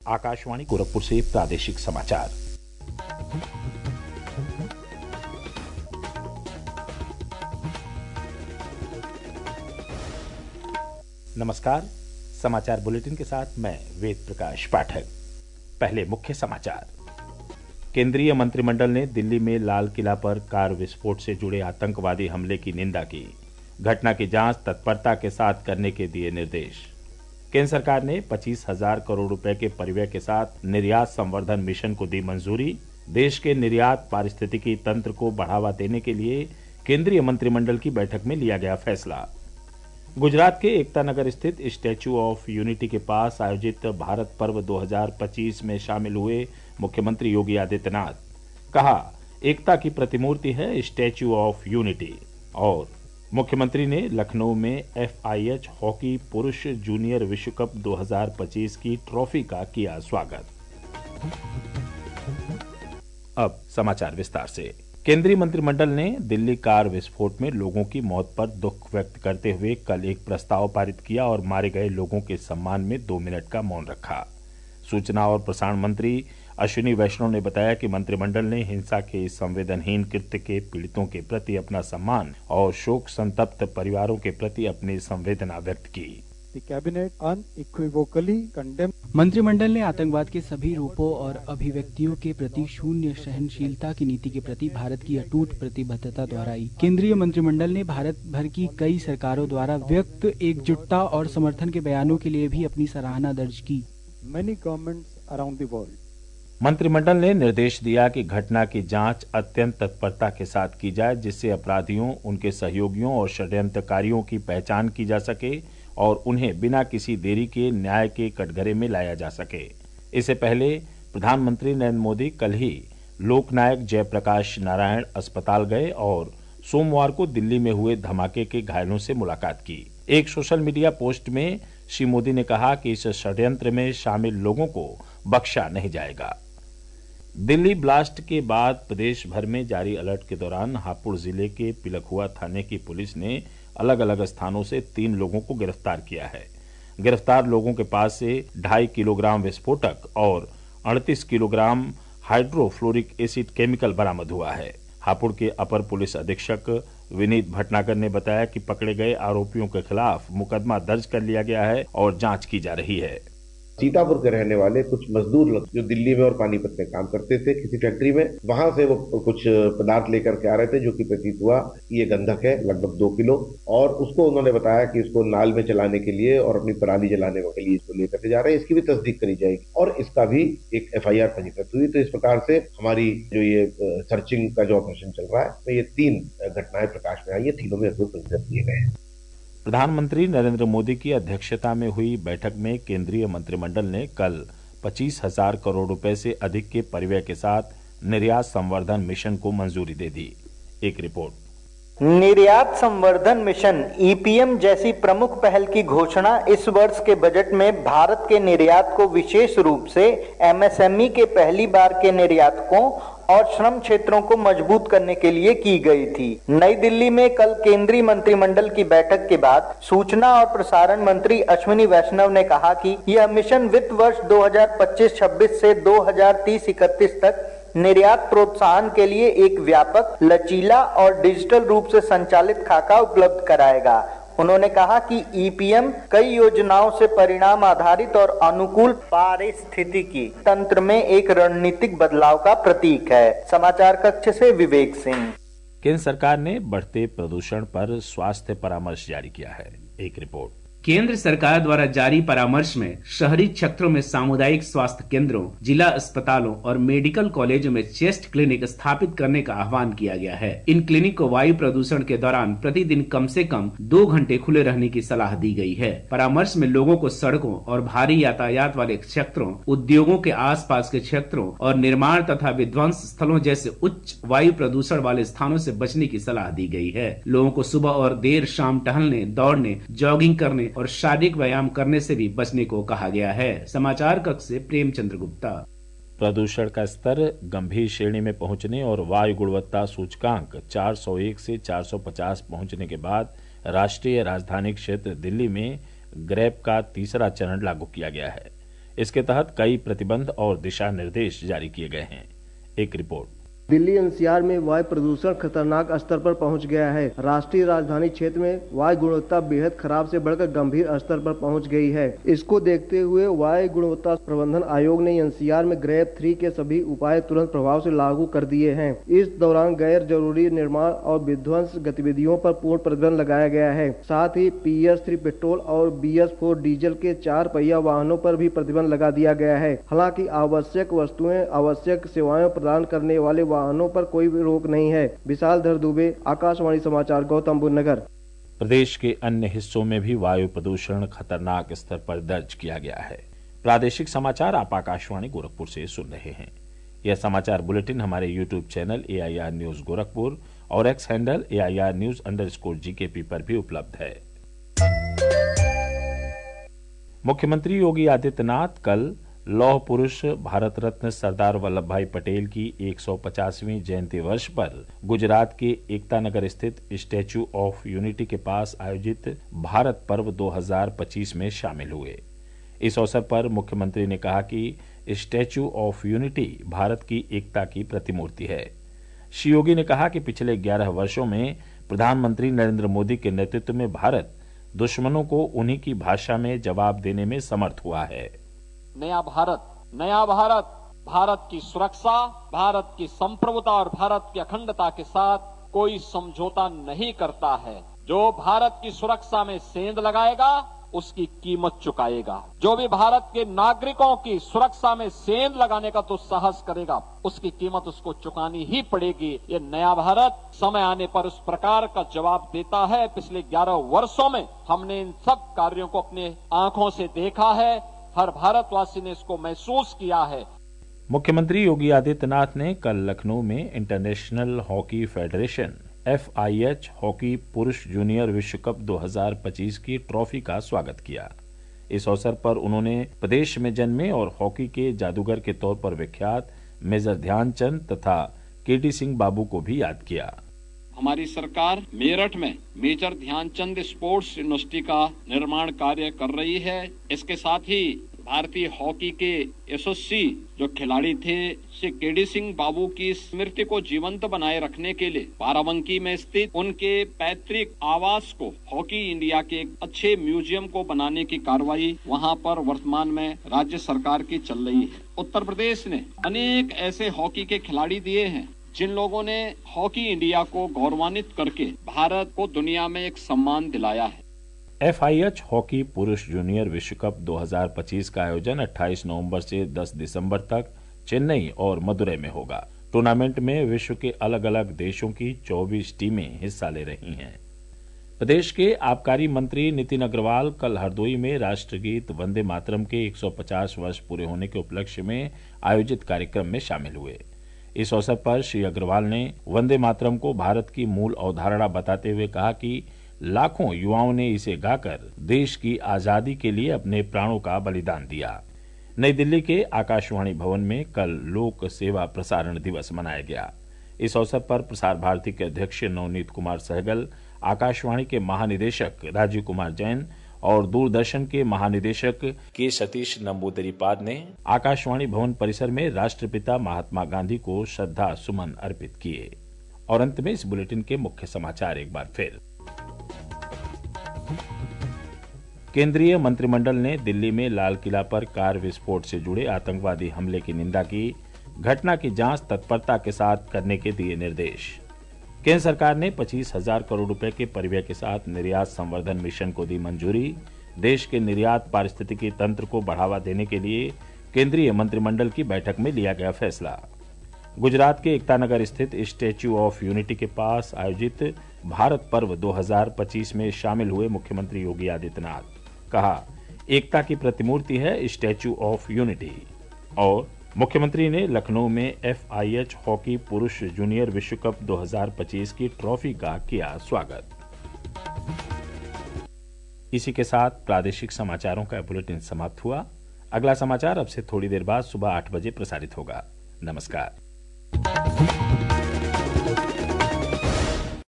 आकाशवाणी गोरखपुर से प्रादेशिक समाचार। नमस्कार। समाचार बुलेटिन के साथ मैं वेद प्रकाश पाठक। पहले मुख्य समाचार। केंद्रीय मंत्रिमंडल ने दिल्ली में लाल किला पर कार विस्फोट से जुड़े आतंकवादी हमले की निंदा की। घटना की जांच तत्परता के साथ करने के दिए निर्देश। केंद्र सरकार ने 25,000 करोड़ रुपए के परिव्यय के साथ निर्यात संवर्धन मिशन को दी मंजूरी। देश के निर्यात पारिस्थितिकी तंत्र को बढ़ावा देने के लिए केंद्रीय मंत्रिमंडल की बैठक में लिया गया फैसला। गुजरात के एकता नगर स्थित स्टैच्यू ऑफ यूनिटी के पास आयोजित भारत पर्व 2025 में शामिल हुए मुख्यमंत्री योगी आदित्यनाथ। कहा, एकता की प्रतिमूर्ति है स्टैच्यू ऑफ यूनिटी। और मुख्यमंत्री ने लखनऊ में FIH हॉकी पुरुष जूनियर विश्व कप 2025 की ट्रॉफी का किया स्वागत। अब समाचार विस्तार से। केंद्रीय मंत्रिमंडल ने दिल्ली कार विस्फोट में लोगों की मौत पर दुख व्यक्त करते हुए कल एक प्रस्ताव पारित किया और मारे गए लोगों के सम्मान में 2 मिनट का मौन रखा। सूचना और प्रसारण मंत्री अश्विनी वैष्णव ने बताया कि मंत्रिमंडल ने हिंसा के इस संवेदनहीन कृत्य के पीड़ितों के प्रति अपना सम्मान और शोक संतप्त परिवारों के प्रति अपनी संवेदना व्यक्त की। मंत्रिमंडल ने आतंकवाद के सभी रूपों और अभिव्यक्तियों के प्रति शून्य सहनशीलता की नीति के प्रति भारत की अटूट प्रतिबद्धता दोहराई। केंद्रीय मंत्रिमंडल ने भारत भर की कई सरकारों द्वारा व्यक्त एकजुटता और समर्थन के बयानों के लिए भी अपनी सराहना दर्ज की। मंत्रिमंडल ने निर्देश दिया कि घटना की जांच अत्यंत तत्परता के साथ की जाए, जिससे अपराधियों, उनके सहयोगियों और षड्यंत्रकारियों की पहचान की जा सके और उन्हें बिना किसी देरी के न्याय के कटघरे में लाया जा सके। इससे पहले प्रधानमंत्री नरेंद्र मोदी कल ही लोकनायक जयप्रकाश नारायण अस्पताल गए और सोमवार को दिल्ली में हुए धमाके के घायलों से मुलाकात की। एक सोशल मीडिया पोस्ट में श्री मोदी ने कहा कि इस षड्यंत्र में शामिल लोगों को बख्शा नहीं जाएगा। दिल्ली ब्लास्ट के बाद प्रदेश भर में जारी अलर्ट के दौरान हापुड़ जिले के पिलखुआ थाने की पुलिस ने अलग अलग स्थानों से 3 लोगों को गिरफ्तार किया है। गिरफ्तार लोगों के पास से 2.5 किलोग्राम विस्फोटक और 38 किलोग्राम हाइड्रोफ्लोरिक एसिड केमिकल बरामद हुआ है। हापुड़ के अपर पुलिस अधीक्षक विनीत भटनागर ने बताया कि पकड़े गए आरोपियों के खिलाफ मुकदमा दर्ज कर लिया गया है और जांच की जा रही है। सीतापुर के रहने वाले कुछ मजदूर लोग जो दिल्ली में और पानीपत में काम करते थे किसी फैक्ट्री में, वहां से वो कुछ पदार्थ लेकर के आ रहे थे जो कि प्रतीत हुआ कि ये गंधक है, लगभग 2 किलो, और उसको उन्होंने बताया कि इसको नाल में चलाने के लिए और अपनी पराली जलाने के लिए इसको लेकर के जा रहे हैं। इसकी भी तस्दीक करी जाएगी और इसका भी एक FIR पंजीकृत हुई। तो इस प्रकार से हमारी जो ये सर्चिंग का जो ऑपरेशन चल रहा है, तो ये 3 घटनाएं प्रकाश में आई है। तीनों में पंजीकृत किए गए हैं। प्रधानमंत्री नरेंद्र मोदी की अध्यक्षता में हुई बैठक में केंद्रीय मंत्रिमंडल ने कल 25,000 करोड़ रुपए से अधिक के परिव्यय के साथ निर्यात संवर्धन मिशन को मंजूरी दे दी। एक रिपोर्ट। निर्यात संवर्धन मिशन EPM जैसी प्रमुख पहल की घोषणा इस वर्ष के बजट में भारत के निर्यात को विशेष रूप से MSME के पहली बार के निर्यातकों और श्रम क्षेत्रों को मजबूत करने के लिए की गई थी। नई दिल्ली में कल केंद्रीय मंत्रिमंडल की बैठक के बाद सूचना और प्रसारण मंत्री अश्विनी वैष्णव ने कहा कि यह मिशन वित्त वर्ष 2025-26 से 2030-31 तक निर्यात प्रोत्साहन के लिए एक व्यापक, लचीला और डिजिटल रूप से संचालित खाका उपलब्ध कराएगा। उन्होंने कहा कि EPM कई योजनाओं से परिणाम आधारित और अनुकूल पारिस्थितिकी तंत्र में एक रणनीतिक बदलाव का प्रतीक है। समाचार कक्ष से विवेक सिंह। केंद्र सरकार ने बढ़ते प्रदूषण पर स्वास्थ्य परामर्श जारी किया है। एक रिपोर्ट। केंद्र सरकार द्वारा जारी परामर्श में शहरी क्षेत्रों में सामुदायिक स्वास्थ्य केंद्रों, जिला अस्पतालों और मेडिकल कॉलेजों में चेस्ट क्लिनिक स्थापित करने का आह्वान किया गया है। इन क्लिनिक को वायु प्रदूषण के दौरान प्रतिदिन कम से कम 2 घंटे खुले रहने की सलाह दी गई है। परामर्श में लोगों को सड़कों और भारी यातायात वाले क्षेत्रों, उद्योगों के आसपास के क्षेत्रों और निर्माण तथा विध्वंस स्थलों जैसे उच्च वायु प्रदूषण वाले स्थानों से बचने की सलाह दी गई है। लोगों को सुबह और देर शाम टहलने, दौड़ने, जॉगिंग करने और शारीरिक व्यायाम करने से भी बचने को कहा गया है। समाचार कक्ष से प्रेमचंद्र गुप्ता। प्रदूषण का स्तर गंभीर श्रेणी में पहुंचने और वायु गुणवत्ता सूचकांक 401 से 450 पहुंचने के बाद राष्ट्रीय राजधानी क्षेत्र दिल्ली में ग्रैप का तीसरा चरण लागू किया गया है। इसके तहत कई प्रतिबंध और दिशा निर्देश जारी किए गए हैं। एक रिपोर्ट। दिल्ली एनसीआर में वायु प्रदूषण खतरनाक स्तर पर पहुंच गया है। राष्ट्रीय राजधानी क्षेत्र में वायु गुणवत्ता बेहद खराब से बढ़कर गंभीर स्तर पर पहुंच गई है। इसको देखते हुए वायु गुणवत्ता प्रबंधन आयोग ने एनसीआर में ग्रेड 3 के सभी उपाय तुरंत प्रभाव से लागू कर दिए हैं। इस दौरान गैर जरूरी निर्माण और विध्वंस गतिविधियों पर पूर्ण प्रतिबंध लगाया गया है। साथ ही PS3 पेट्रोल और BS4 डीजल के 4 पहिया वाहनों पर भी प्रतिबंध लगा दिया गया है। हालांकि आवश्यक वस्तुएं, आवश्यक सेवाएं प्रदान करने वाले वाहनों पर कोई रोक नहीं है। विशाल धर दुबे, आकाशवाणी समाचार, गौतम बुद्ध नगर। प्रदेश के अन्य हिस्सों में भी वायु प्रदूषण खतरनाक स्तर पर दर्ज किया गया है। प्रादेशिक समाचार आप आकाशवाणी गोरखपुर से सुन रहे हैं। यह समाचार बुलेटिन हमारे YouTube channel AIR news Gorakhpur और एक्स हैंडल AIR news_GKP पर भी उपलब्ध है। मुख्यमंत्री योगी आदित्यनाथ कल लौह पुरुष भारत रत्न सरदार वल्लभ भाई पटेल की 150वीं जयंती वर्ष पर गुजरात के एकता नगर स्थित स्टैच्यू ऑफ यूनिटी के पास आयोजित भारत पर्व 2025 में शामिल हुए। इस अवसर पर मुख्यमंत्री ने कहा कि स्टैच्यू ऑफ यूनिटी भारत की एकता की प्रतिमूर्ति है। श्री योगी ने कहा कि पिछले 11 वर्षों में प्रधानमंत्री नरेंद्र मोदी के नेतृत्व में भारत दुश्मनों को उन्हीं की भाषा में जवाब देने में समर्थ हुआ है। नया भारत भारत की सुरक्षा, भारत की संप्रभुता और भारत की अखंडता के साथ कोई समझौता नहीं करता है। जो भारत की सुरक्षा में सेंध लगाएगा उसकी कीमत चुकाएगा। जो भी भारत के नागरिकों की सुरक्षा में सेंध लगाने का दुस्साहस करेगा उसकी कीमत उसको चुकानी ही पड़ेगी। ये नया भारत समय आने पर उस प्रकार का जवाब देता है। पिछले 11 वर्षों में हमने इन सब कार्यों को अपने आंखों से देखा है। हर भारतवासी ने इसको महसूस किया है। मुख्यमंत्री योगी आदित्यनाथ ने कल लखनऊ में international hockey federation FIH hockey पुरुष जूनियर विश्व कप 2025 की ट्रॉफी का स्वागत किया। इस अवसर पर उन्होंने प्रदेश में जन्मे और हॉकी के जादूगर के तौर पर विख्यात मेजर ध्यानचंद तथा KT सिंह बाबू को भी याद किया। हमारी सरकार मेरठ में मेजर ध्यानचंद स्पोर्ट्स यूनिवर्सिटी का निर्माण कार्य कर रही है। इसके साथ ही भारतीय हॉकी के यशस्वी जो खिलाड़ी थे श्री KT सिंह बाबू की स्मृति को जीवंत बनाए रखने के लिए बाराबंकी में स्थित उनके पैतृक आवास को हॉकी इंडिया के एक अच्छे म्यूजियम को बनाने की कार्रवाई वहां पर वर्तमान में राज्य सरकार की चल रही है। उत्तर प्रदेश ने अनेक ऐसे हॉकी के खिलाड़ी दिए हैं जिन लोगों ने हॉकी इंडिया को गौरवान्वित करके भारत को दुनिया में एक सम्मान दिलाया है। FIH हॉकी पुरुष जूनियर विश्व कप 2025 का आयोजन 28 नवंबर से 10 दिसंबर तक चेन्नई और मदुरै में होगा। टूर्नामेंट में विश्व के अलग अलग देशों की 24 टीमें हिस्सा ले रही हैं। प्रदेश के आबकारी मंत्री नितिन अग्रवाल कल हरदोई में राष्ट्रगीत वंदे मातरम के 150 वर्ष पूरे होने के उपलक्ष्य में आयोजित कार्यक्रम में शामिल हुए। इस अवसर पर श्री अग्रवाल ने वंदे मातरम को भारत की मूल अवधारणा बताते हुए कहा कि लाखों युवाओं ने इसे गाकर देश की आजादी के लिए अपने प्राणों का बलिदान दिया। नई दिल्ली के आकाशवाणी भवन में कल लोक सेवा प्रसारण दिवस मनाया गया। इस अवसर पर प्रसार भारती के अध्यक्ष नवनीत कुमार सहगल, आकाशवाणी के महानिदेशक राजीव कुमार जैन और दूरदर्शन के महानिदेशक के सतीश नंबूदरीपाद ने आकाशवाणी भवन परिसर में राष्ट्रपिता महात्मा गांधी को श्रद्धा सुमन अर्पित किए। और अंत में इस बुलेटिन के मुख्य समाचार एक बार फिर। केंद्रीय मंत्रिमंडल ने दिल्ली में लाल किला पर कार विस्फोट से जुड़े आतंकवादी हमले की निंदा की। घटना की जांच तत्परता के साथ करने के दिए निर्देश। केंद्र सरकार ने 25,000 करोड़ रुपए के परिव्यय के साथ निर्यात संवर्धन मिशन को दी मंजूरी। देश के निर्यात पारिस्थितिकी तंत्र को बढ़ावा देने के लिए केंद्रीय मंत्रिमंडल की बैठक में लिया गया फैसला। गुजरात के एकता नगर स्थित स्टैच्यू ऑफ यूनिटी के पास आयोजित भारत पर्व 2025 में शामिल हुए मुख्यमंत्री योगी आदित्यनाथ। कहा, एकता की प्रतिमूर्ति है स्टैच्यू ऑफ यूनिटी। और मुख्यमंत्री ने लखनऊ में FIH हॉकी पुरुष जूनियर विश्व कप 2025 की ट्रॉफी का किया स्वागत। इसी के साथ प्रादेशिक समाचारों का बुलेटिन समाप्त हुआ। अगला समाचार अब से थोड़ी देर बाद सुबह 8 बजे प्रसारित होगा। नमस्कार।